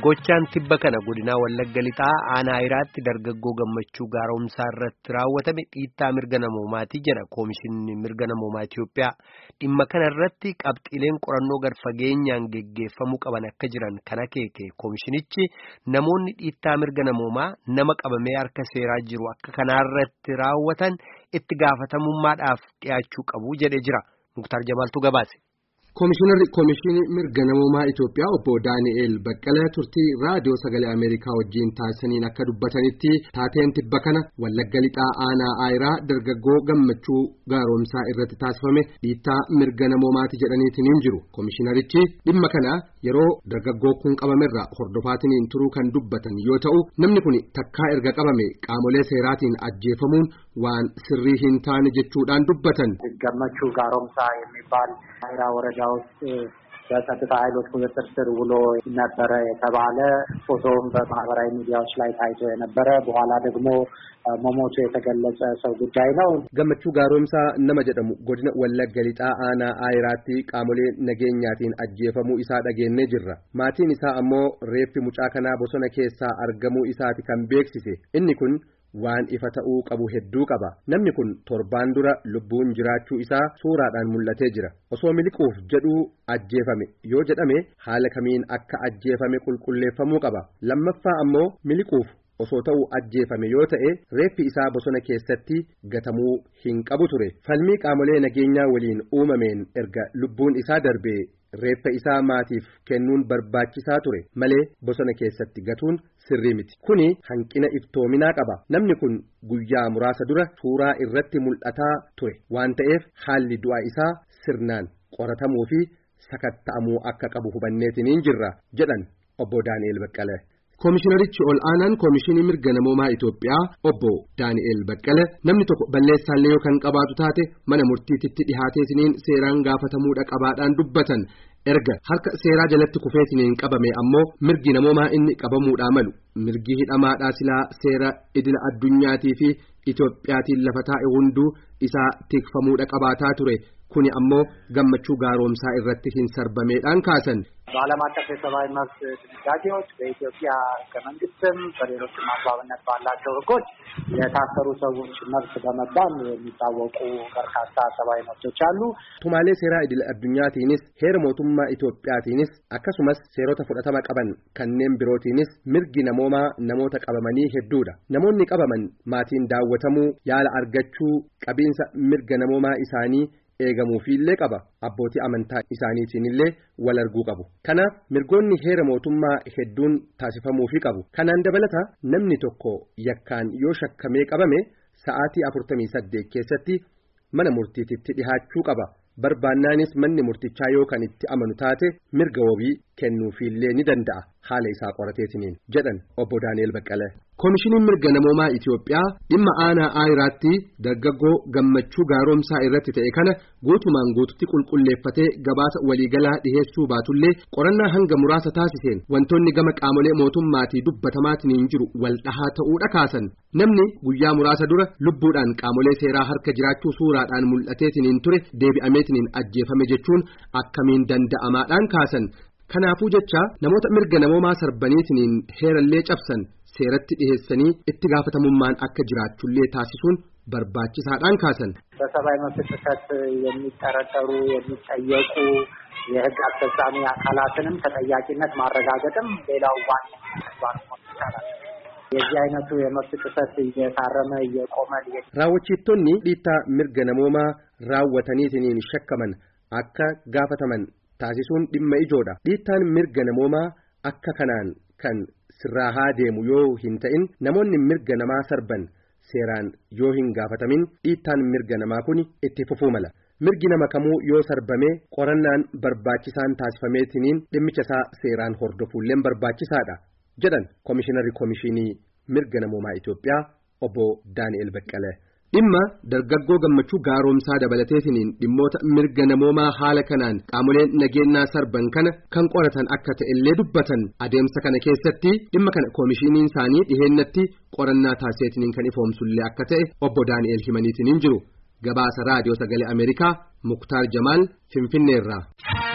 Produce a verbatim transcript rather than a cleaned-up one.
Gochaan tibba kana godinaa Wallagga Lixaa aanaa Iraatti dargaggoo gammachuu gaaromsaa irratti raawwatame dhiittaa mirga namoomaati jedha Koomishinni Mirga Namoomaa Itiyoophiyaa. Dhimma kana irratti qabxiileen qorannoo gad fageenyaan geggeeffamuu qaban akka jiran kan akeeke koomishinichi namoonni dhiittaa mirga namoomaa nama qabamee harka seeraa jiru akka kanaarratti raawwatan itti gaafatamummaadhaaf dhiyaachuu qabu jedhee jira. Muktaar Jamaaltuu gabaase. Koomishinarri Koomishinii Mirga Namoomaa Itiyoophiyaa obbo Daani'eel Baqqalee turtii raadiyoo sagalee Ameerikaa wajjin taasisaniin akka dubbatanitti taateen tibba kana Wallagga Lixaa aanaa Ayiraa dargaggoo gammachuu gaaromsaa irratti taasifame dhiittaa mirga namoomaati jedhaniitiin hin jiru. Koomishinarichi dhimma kana yeroo dargaggoo kun qabamerra hordofaatiin turuu kan dubbatan yoo ta'u namni kun takkaa erga qabame qaamolee seeraatiin ajjeefamuun waan sirrii hin taane jechuudhaan dubbatan. Gammachuu gaaromsaa የሚባል አይራ ወረዳ ውስጥ በጸጥታ ኃይሎች ቁጥጥር ስር ውሎ ነበረ የተባለ ፎቶም በማህበራዊ ሚዲያዎች ላይ ታይቶ የነበረ በኋላ ደግሞ መሞቱ የተገለጸ ሰው ጉዳይ ነው። Gammachuu gaaromsaa nama jedhamu godina Wallagga Lixaa aanaa Ayiraatti qaamolee nageenyaatiin ajjeefamuu isaa dhageenyee jirra. Maatiin isaa ammoo reeffi mucaa kanaa bosona keessaa argamuu isaati kan beeksise. Inni kun waan ifa ta'uu qabu hedduu qaba. Namni kun torbaan dura lubbuun jiraachuu isaa suuraadhaan mul'atee jira. Osoo miliquuf jedhuu ajjeefame yoo jedhame haala kamiin akka ajjeefame qulqulleeffamuu qaba. Lammaffaa ammoo miliquuf osoo ta'uu ajjeefame yoo ta'e reeffi isaa bosona keessatti gatamuu hin qabu ture. Falmii qaamolee nageenyaa waliin uumameen erga lubbuun isaa darbee reeffa isaa maatiif kennuun barbaachisaa ture malee bosona keessatti gatuun sirrii miti. Kuni hanqina iftoominaa qaba. Namni kun guyyaa muraasa dura suuraa irratti mul'ataa ture waan ta'eef haalli du'a isaa sirnaan qoratamuu fi sakatta'amuu akka qabu hubanneetiin jirra jedhan obbo Daani'eel Baqqalee. Koomishinarichi ol aanaan Koomishinii Mirga Namoomaa Itiyoophiyaa obbo Daani'eel Baqqalee namni tokko balleessaallee yoo kan qabaatu taate mana murtiitti dhihaateetiin seeraan gaafatamuudha qabaadhaan dubbatan. Erga harka seeraa jalatti kufeetiin qabame ammoo mirgi namoomaa inni qabamuudhaa malu mirgi hidhamaadhaa silaa seera idila addunyaatii fi Itiyoophiyaatiin lafa taa'e hunduu isaa tikfamuudha qabaataa ture. Kuni ammoo gammachuu gaaromsaa irratti hin sarbameedhaan kaasan. በዓለም አቀፍ የሰብአዊ መብት ድንጋጌዎች በኢትዮጵያ ሕገ መንግስትም በሌሎችም አግባብነት ባላቸው ሕጎች የታሰሩ ሰዎች መብት በመባል የሚታወቁ በርካታ ሰብአዊ መብቶች አሉ። ቱማሌ ሴራ ኢድል አዱኛቲንስ ሄር ሞቱማ ኢትዮጵያቲንስ አከሱመስ ሴሮተ ፉደተማ ቀበን ከነም ቢሮቲንስ mirgi namooma namoota qabamanii hedduudha. Namoonni qabaman maatiin daawwatamuu yaala argachuu qabiinsa mirga namoomaa isaanii eegamuufillee qaba. Abbootii amantaa isaaniitiinillee wal arguu qabu. Kanaaf mirgoonni heera mootummaa hedduun taasifamuufii qabu. Kanaan dabalata namni tokko yakkaan yoo shakkamee qabame sa'aatii afurtamii saddeet keessatti mana murtiititti dhihaachuu qaba. Barbaannaanis manni murtichaa yoo kan itti amanu taate mirga wabii kennuufillee ni danda'a haala isaa qorateetiniin jedhan obbo Daani'eel Baqqalee. Koomishiniin Mirga Namoomaa Itiyoophiyaa dhimma aanaa Ayiraatti dargaggoo gammachuu gaaromsaa irratti ta'e kana guutumaan guututti qulqulleeffatee gabaasa waliigalaa dhiheessuu baatullee qorannaa hanga muraasa taasiseen wantoonni gama qaamolee mootummaatii dubbatamaatiin jiru wal dhahaa ta'uudha kaasan. Namni guyyaa muraasa dura lubbuudhaan qaamolee seeraa harka jiraachuu suuraadhaan mul'ateetiin ture deebi'ameetiin ajjeefame jechuun akkamiin danda'amaadhaan kaasan. Kanaafuu jecha namoota mirga namoomaa sarbaniitiin heerallee cabsan seeratti dhiheessanii itti gaafatamummaan akka jiraachullee taasisuun barbaachisaadhaan kaasan. በሰብአዊ መብት ጥሰት የሚጠረጠሩ የሚጠየቁ የህግ አስፈጻሚ አካላትንም ተጠያቂነት ማረጋገጥም ሌላው ዋና ተግባር ነው ይቻላል። የዚህ አይነቱ የመብት ጥሰት እየታረመ እየቆመ raawwachiiftonni dhiittaa mirga namoomaa raawwataniitiin shakkaman akka gaafataman taasisuun dhimma ijoodha. Dhiittaan mirga namoomaa akka kanaan kan sirraa haa deemu yoo hin ta'in namoonni mirga namaa sarban seeraan yoo hin gaafatamin dhiittaan mirga namaa kun itti fufuu mala. Mirgi nama kamuu yoo sarbame qorannaan barbaachisaan taasifameetiniin dhimmicha isaa seeraan hordofuulleen barbaachisaadha jedhan Koomishinarri Koomishinii Mirga Namoomaa Itiyoophiyaa obbo Daani'eel Baqqalee. Dhimma dargaggoo gammachuu gaaromsaa dabalateetiin dhimmoota mirga namoomaa haala kanaan qaamoleen nageenyaa sarban kana kan qoratan akka ta'ellee dubbatan. Adeemsa kana keessatti dhimma kana koomishiniin isaanii dhiheennatti qorannaa taasiseetiin kan ifoomsullee akka ta'e obbo Daani'eel himaniitiin jiru. Gabaasa raadiyoo sagalee Ameerikaa Muktaar Jamaal Finfinneerraa.